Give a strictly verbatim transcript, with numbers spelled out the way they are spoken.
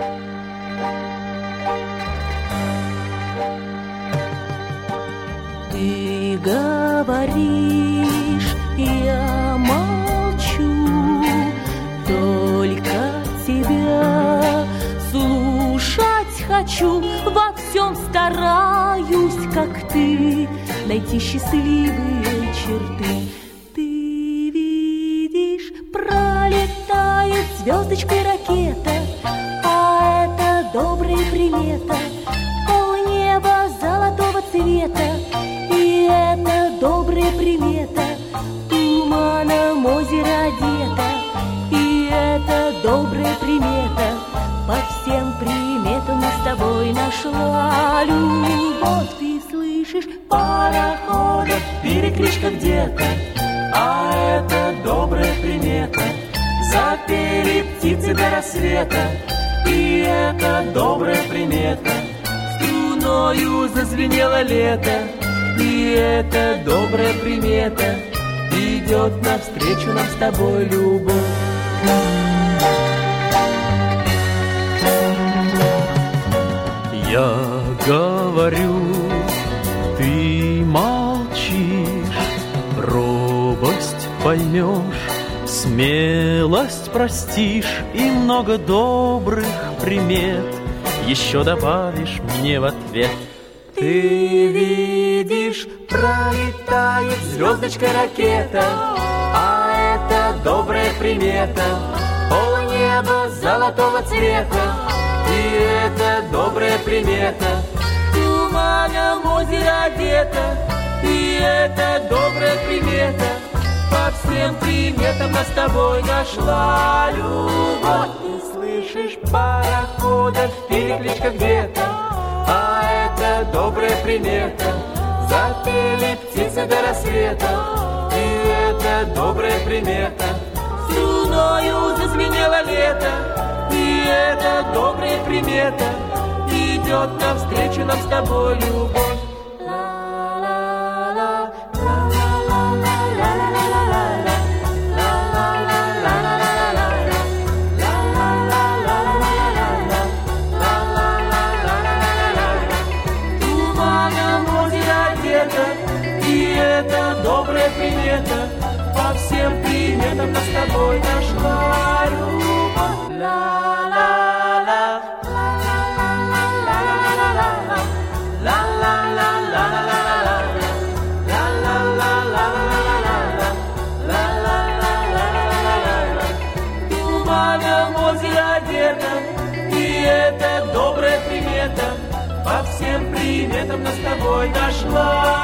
Ты говоришь, я молчу, только тебя слушать хочу. Во всем стараюсь, как ты, найти счастливые черты. Ты видишь, пролетает звездочкой ракета, а это добрая примета. Полнеба золотого цвета, и это добрая примета. Туманом озеро одето, и это добрая примета. По всем приметам мы с тобой нашла любовь. Ты слышишь, пароходов перекличка где-то, а это добрая примета. Запели птицы до рассвета, и это добрая примета. Струною зазвенело лето, и это добрая примета. Идет навстречу нам с тобой любовь. Я говорю, ты молчишь, робость поймешь, смелость простишь и много добрых примет еще добавишь мне в ответ. Ты видишь, пролетает звездочка ракета, а это добрая примета. Полнеба золотого цвета, и это добрая примета. Туманом озеро одето, и это добрая примета. По всем приметам нас с тобой нашла любовь. Ты слышишь, пароходов перекличка где-то, а это добрая примета. Запели птицы до рассвета, и это добрая примета. Струною зазвенело лето, и это добрая примета. Идет навстречу нам с тобой любовь. И это добрая примета. По всем приметам нас с тобой нашла любовь. Ла-ла-ла, туманом озеро одето, и это добрая примета. По всем приметам нас с тобой нашла.